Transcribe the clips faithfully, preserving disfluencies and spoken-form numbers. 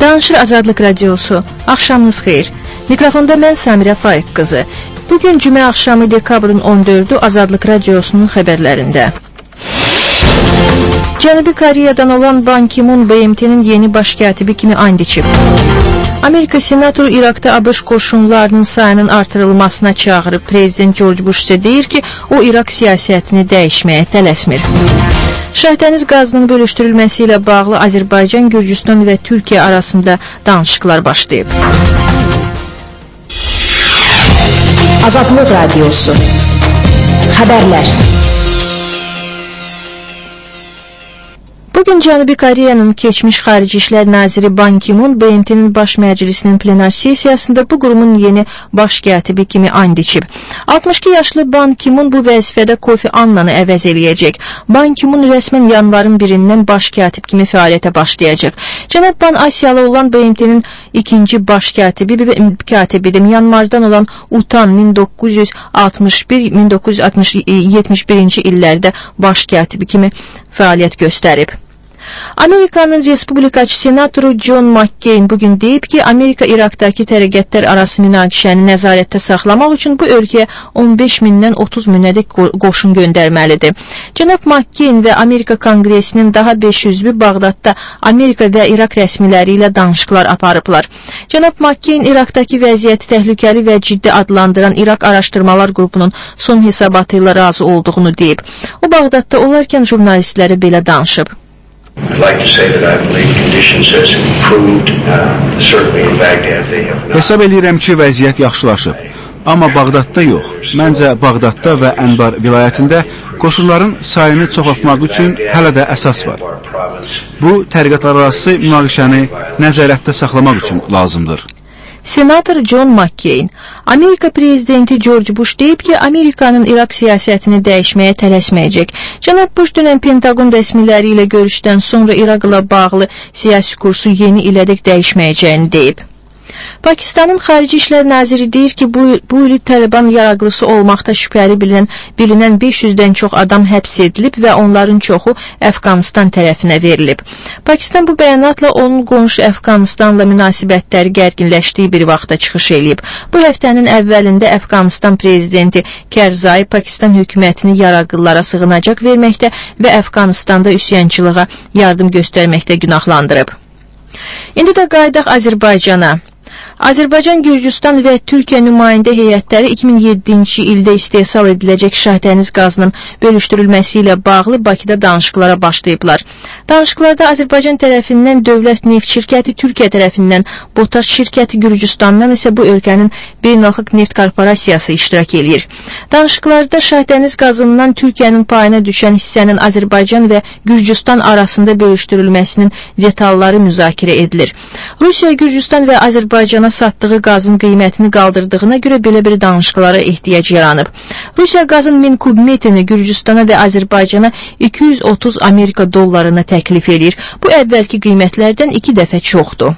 Danışır Azadlıq Radiosu. Axşamınız xeyir. Mikrofonda mən Samirə Faiq qızı. Bugün cümə axşamı dekabrın on dördü Azadlıq Radiosunun xəbərlərində. Cənubi Koreyadan olan Ban Ki-moon B M T'nin yeni baş katibi kimi and içib. Amerika senatoru İraqda ABŞ qoşunlarının sayının artırılmasına çağırıb. Prezident George Bush isə deyir ki, o İraq siyasətini dəyişməyə tələsmir. Şahdəniz qazının bölüşdürülməsi ilə bağlı Azərbaycan, Gürcüstan və Türkiyə arasında danışıqlar başlayıb. Azadlıq Radiosu. Xəbərlər. Bugün Cənubi Koreyanın keçmiş Xarici İşlər Naziri Ban Ki-moon B M T'nin baş məclisinin plenar sessiyasında bu qurumun yeni baş katibi kimi and içib. altmış iki yaşlı Ban Ki-moon bu vəzifədə Kofi Annanı əvəz eləyəcək. Ban Ki-moon rəsmən yanvarın birindən baş katib kimi fəaliyyətə başlayacaq. Cənab Ban Asiyalı olan B M T'nin ikinci baş katibi və katibidir. Yanvardan olan Utan min doqquz yüz altmış bir min doqquz yüz yetmiş birinci illərdə baş katibi kimi fəaliyyət göstərib. Amerikanın Respublikaçı senatoru John McCain bugün deyib ki, Amerika İraqdakı tərəqqətlər arası münaqişəni nəzarətdə saxlamaq üçün bu ölkəyə on beş mindən otuz minədək qoşun göndərməlidir. Cənab McCain və Amerika Konqresinin daha beş yüzü Bağdadda Amerika və İraq rəsmiləri ilə danışıqlar aparıblar. Cənab McCain İraqdakı vəziyyəti təhlükəli və ciddi adlandıran İraq Araşdırmalar Qrupunun son hesabatı ilə razı olduğunu deyib. O Bağdadda olarkən jurnalistlərə belə danışıb. Hesab edirəm ki, vəziyyət yaxşılaşıb. Amma Bağdadda yox. Məncə Bağdadda və Ənbar vilayətində qoşulların sayını çoxaltmaq üçün hələ də əsas var. Bu, tərəqqətlər arası münaqişəni nəzarətdə saxlamaq üçün lazımdır. Senator John McCain, Amerika prezidenti George Bush deyib ki, Amerikanın İraq siyasətini dəyişməyə tələsməyəcək. Cənab Bush dünən Pentagon rəsmiləri ilə görüşdən sonra İraqla bağlı siyasi kursu yeni ilədək dəyişməyəcəyini deyib. Pakistanın Xarici İşlər Naziri deyir ki, bu, bu il Taliban yaraqlısı olmaqda şübhəli bilinən, bilinən beş yüzdən çox adam həbs edilib və onların çoxu Əfqanistan tərəfinə verilib. Pakistan bu bəyanatla onun qonşu Əfqanistanla münasibətləri gərginləşdiyi bir vaxtda çıxış edib. Bu həftənin əvvəlində Əfqanistan prezidenti Kərzai Pakistan hökumətini yaraqlılara sığınacaq verməkdə və Əfqanistanda üsyançılığa yardım göstərməkdə günahlandırıb. İndi də qayıdaq Azərbaycana. Azərbaycan, Gürcüstan və Türkiyə nümayəndə heyətləri iki min yeddinci ildə istehsal ediləcək şahdəniz qazının bölüşdürülməsi ilə bağlı Bakıda danışıqlara başlayıblar. Danışıqlarda Azərbaycan tərəfindən Dövlət Neft şirkəti, Türkiyə tərəfindən Botaş şirkəti, Gürcüstandan isə bu ölkənin Beynəlxalq Neft Korporasiyası iştirak edir. Danışıqlarda şahdəniz qazından Türkiyənin payına düşən hissənin Azərbaycan və Gürcüstan arasında bölüşdürülməsinin detalları müzakirə edilir. Rusiya, Gürcüstan və Azərbaycana satdığı qazın qiymətini qaldırdığına görə belə bir danışıqlara ehtiyac yaranıb. Rusiya qazın min kub metrini Gürcüstana və Azərbaycana iki yüz otuz Amerika dollarına təklif edir. Bu əvvəlki qiymətlərdən iki dəfə çoxdur.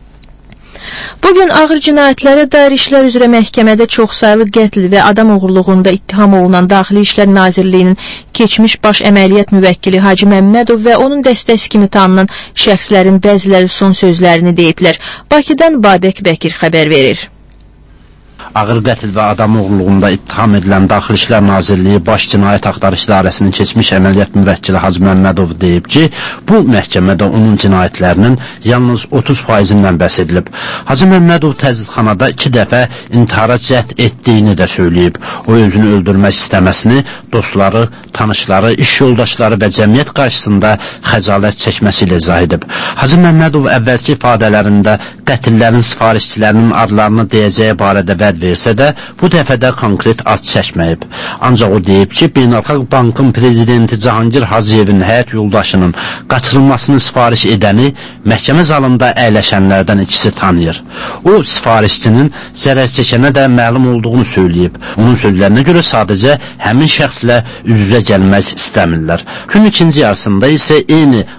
Bugün ağır cinayətlərə dair işlər üzrə məhkəmədə çoxsaylı qətl və adam oğurluğunda ittiham olunan Daxili İşlər Nazirliyinin keçmiş baş əməliyyat müvəkkili Hacı Məmmədov və onun dəstəsi kimi tanınan şəxslərin bəziləri son sözlərini deyiblər. Bakıdan Babək Bəkir xəbər verir. Ağır qətl və adam oğurluğunda ittiham edilən Daxili İşlər Nazirliyi Baş Cinayət Axtarış İdarəsinin keçmiş əməliyyat müvəkkili Hacı Məmmədov deyib ki, bu məhkəmədə onun cinayətlərinin yalnız otuz faizindən bəhs edilib. Hacı Məmmədov təcridxanada iki dəfə intihara cəhd etdiyini də söyləyib. O özünü öldürmək istəməsini dostları, tanışları, iş yoldaşları və cəmiyyət qarşısında xəcalət çəkməsi ilə izah edib. Hacı Məmmədov əvvəlki ifadələrində qətillərin sifarişçilərinin adlarını deyəcəyi barədə vəd versə də, bu dəfədə konkret ad çəkməyib. Ancaq o deyib ki, Beynəlxalq Bankın prezidenti Cahangir Hacıyevin həyat yoldaşının qaçırılmasını sifariş edəni məhkəmə zalında əyləşənlərdən ikisi tanıyır. O, sifarişçinin zərər çəkənə də məlum olduğunu söyləyib. Onun sözlərinə görə sadəcə həmin şəxslə üz-üzə gəlmək istəmirlər. Gün ikinci yarısında isə eyni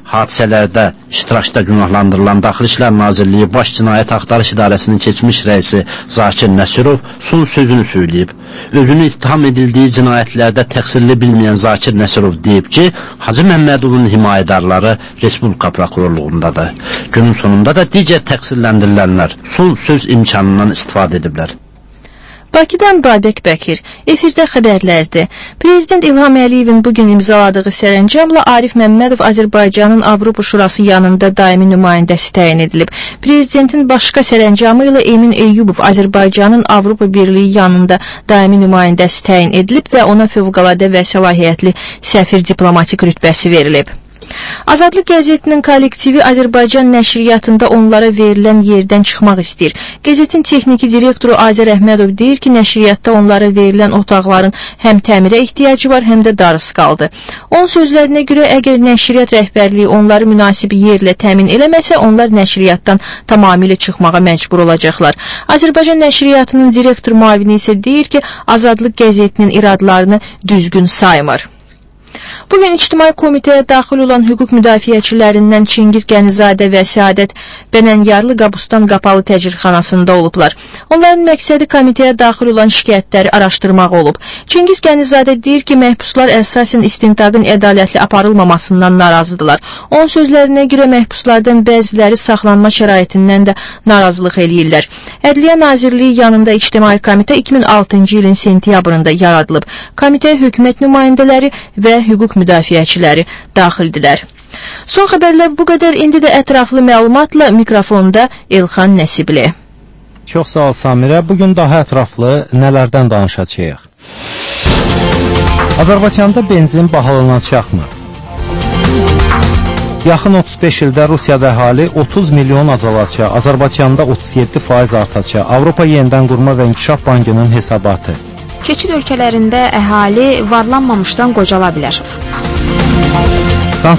hadisələrdə iştirakda günahlandırılan Daxili İşlər Nazirliyi Baş Cinayət Axtarış İdarəsinin keçmiş rəisi Zakir Nəsirov son sözünü söyləyib. Özünü ittiham edildiyi cinayətlərdə təqsirli bilməyən Zakir Nəsirov deyib ki, Hacı Məmmədovun himayədarları Respublika Prokurorluğundadır. Günün sonunda da digər təqsirləndirilənlər son söz imkanından istifadə ediblər. Bakıdan Babək Bəkir, efirdə xəbərlərdir. Prezident İlham Əliyevin bugün imzaladığı sərəncamla Arif Məmmədov Azərbaycanın Avropa Şurası yanında daimi nümayəndəsi təyin edilib. Prezidentin başqa sərəncamı ilə Emin Eyyubov Azərbaycanın Avropa Birliyi yanında daimi nümayəndəsi təyin edilib və ona fövqəladə və səlahiyyətli səfir diplomatik rütbəsi verilib. Azadlıq qəzetinin kollektivi Azərbaycan nəşriyyatında onlara verilən yerdən çıxmaq istəyir. Qəzetin texniki direktoru Azər Əhmədov deyir ki, nəşriyyatda onlara verilən otaqların həm təmirə ehtiyacı var, həm də darısı qaldı. Onun sözlərinə görə, əgər nəşriyyat rəhbərliyi onları münasib yerlə təmin eləməsə, onlar nəşriyyatdan tamamilə çıxmağa məcbur olacaqlar. Azərbaycan nəşriyyatının direktor müavini isə deyir ki, Azadlıq qəzetinin iradlarını düzgün saymır. Bugün İctimai Komitəyə daxil olan hüquq müdafiəçilərindən Çingiz Qənizadə və Səadət Bənənyarlı Qabustan qapalı təcridxanasında olublar. Onların məqsədi komitəyə daxil olan şikayətləri araşdırmaq olub. Çingiz Qənizadə deyir ki, məhbuslar əsasən istintaqın ədalətli aparılmamasından narazıdırlar. Onun sözlərinə görə məhbuslardan bəziləri saxlanma şəraitindən də narazılıq eləyirlər. Ədliyyə Nazirliyi yanında İctimai Komitə iki min altıncı ilin sentyabrında yaradılıb. Komitəyə hökumət nümayəndələri və hüquq müdafiəçiləri daxildirlər. Son xəbərlər bu qədər. İndi də ətraflı məlumatla mikrofonda Elxan Nəsibli. Çox sağ ol Samirə. Bugün daha ətraflı nələrdən danışacağıq? Azərbaycanda benzin bahalanacaqmı? Yaxın otuz beş ildə Rusiyada əhali otuz milyon azalacaq, Azərbaycanda otuz yeddi faiz artacaq. Avropa Yenidən Qurma və İnkişaf Bankının hesabatı. Keçid ölkələrində əhali varlanmamışdan qocala bilər.